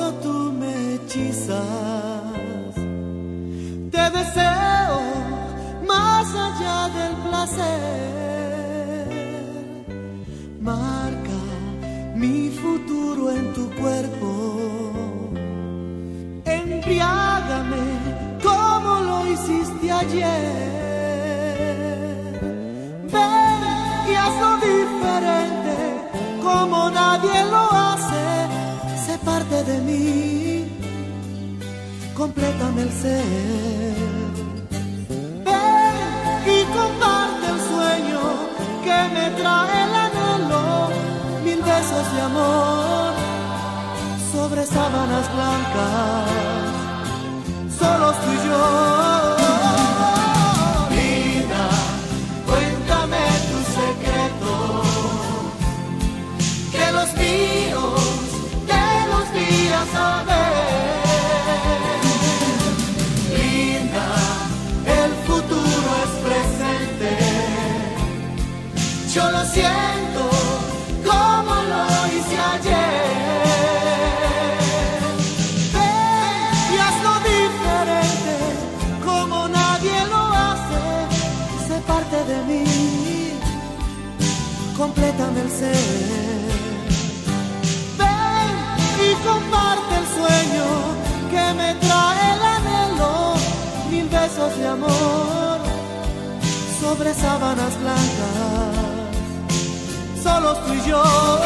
solo tú me hechizas. Te deseo más allá del placer. Marca mi futuro en tu cuerpo. Embriágame como lo hiciste ayer. Ven y hazlo diferente como nadie lo hace. Sé parte de mí, complétame el ser. Ven y comparte el sueño que me trae el anhelo. 1000 besos de amor sobre sábanas blancas, solos tú y yo. Linda, cuéntame tus secretos, que los míos te los vi a saber. Linda, el futuro es presente, yo lo siento como lo hice ayer. De mí, complétame el ser. Ven y comparte el sueño que me trae el anhelo. 1000 besos de amor sobre sábanas blancas, solos tú y yo.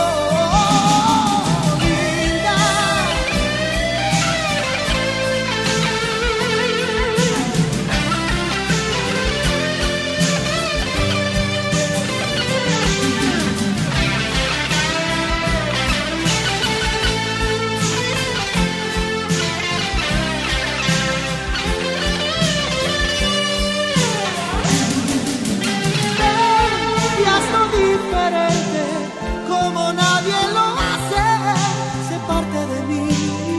Como nadie lo hace, sé parte de mí,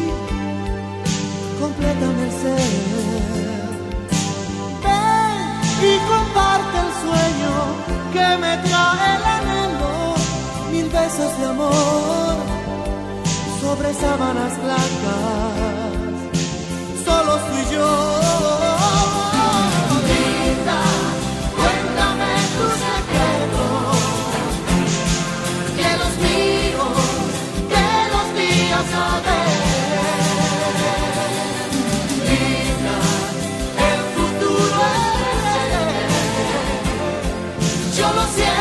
complétame el ser. Ven y comparte el sueño que me trae el anhelo. 1000 besos de amor sobre sábanas blancas, solos tú y yo. Linda, cuéntame tus secretos, a saber. Linda, el futuro es presente, yo lo siento.